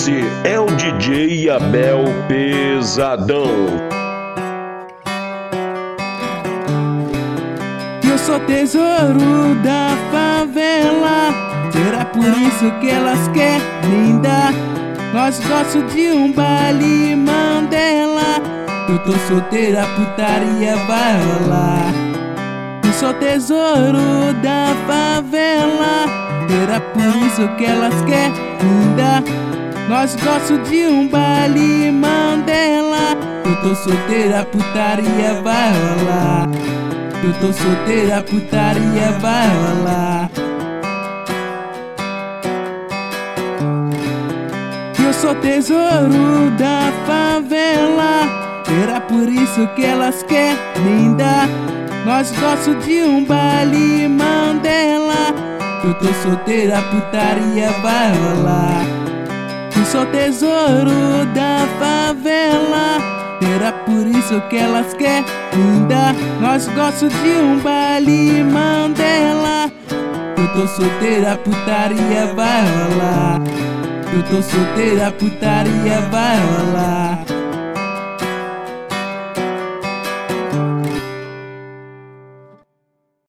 Esse é o DJ Abel Pesadão. Eu sou tesouro da favela, será por isso que elas querem dar? Nós gostamos de um baile Mandela. Eu tô solteira, a putaria vai rolar. Eu sou tesouro da favela, será por isso que elas querem dar? Nós gostamos de um baile Mandela. Eu tô solteira, a putaria vai rolar. Eu tô solteira, a putaria vai rolar. Eu sou tesouro da favela, será por isso que elas querem dar? Nós gostamos de um baile Mandela. Eu tô solteira, a putaria vai rolar. Eu sou tesouro da favela, será por isso que elas querem dar? Nós gostamos de um baile Mandela. Eu tô solteira, a putaria vai rolar. Eu tô solteira, a putaria vai rolar.